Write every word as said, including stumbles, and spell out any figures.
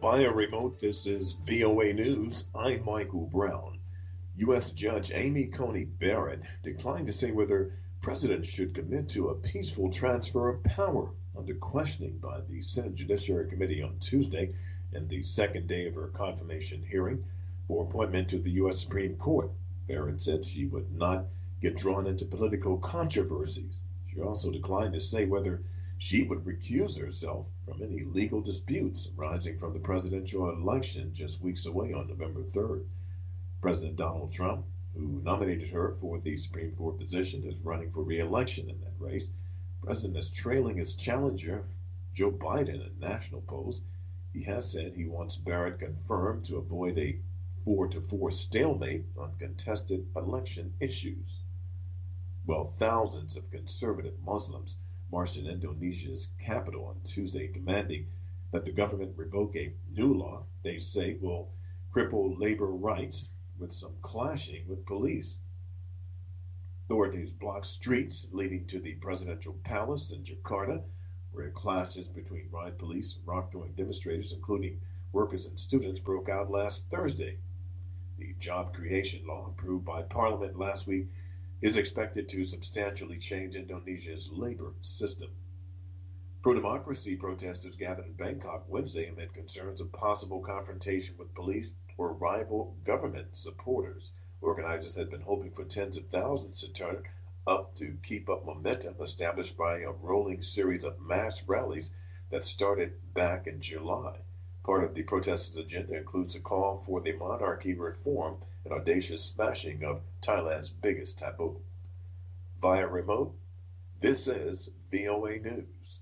Via remote, this is V O A News. I'm Michael Brown. U S. Judge Amy Coney Barrett declined to say whether presidents should commit to a peaceful transfer of power under questioning by the Senate Judiciary Committee on Tuesday in the second day of her confirmation hearing for appointment to the U S. Supreme Court. Barrett said she would not get drawn into political controversies. She also declined to say whether she would recuse herself from any legal disputes arising from the presidential election just weeks away on November third. President Donald Trump, who nominated her for the Supreme Court position, is running for re-election in that race. The president is trailing his challenger, Joe Biden, in national polls. He has said he wants Barrett confirmed to avoid a four to four stalemate on contested election issues. Well, thousands of conservative Muslims marched in Indonesia's capital on Tuesday demanding that the government revoke a new law they say will cripple labor rights, with some clashing with police. Authorities blocked streets leading to the presidential palace in Jakarta, where clashes between riot police and rock-throwing demonstrators, including workers and students, broke out last Thursday. The job creation law, approved by Parliament last week, is expected to substantially change Indonesia's labor system. Pro-democracy protesters gathered in Bangkok Wednesday amid concerns of possible confrontation with police or rival government supporters. Organizers had been hoping for tens of thousands to turn up to keep up momentum established by a rolling series of mass rallies that started back in July. Part of the protesters' agenda includes a call for the monarchy reform and audacious smashing of Thailand's biggest taboo. Via remote, this is V O A News.